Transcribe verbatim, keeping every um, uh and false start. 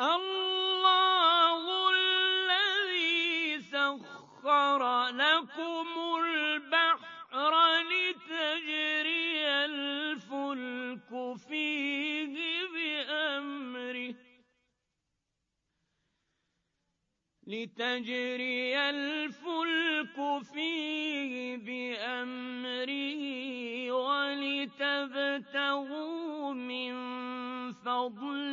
اللَّهُ الَّذِي سَخَّرَ لَكُمُ الْبَحْرَ لِتَجْرِيَ الْفُلْكُ فِيهِ بِأَمْرِهِ لِتَجْرِيَ الْفُلْكُ فِيهِ بِأَمْرِهِ وَلِتَبْتَغُوا مِن فَضْلِهِ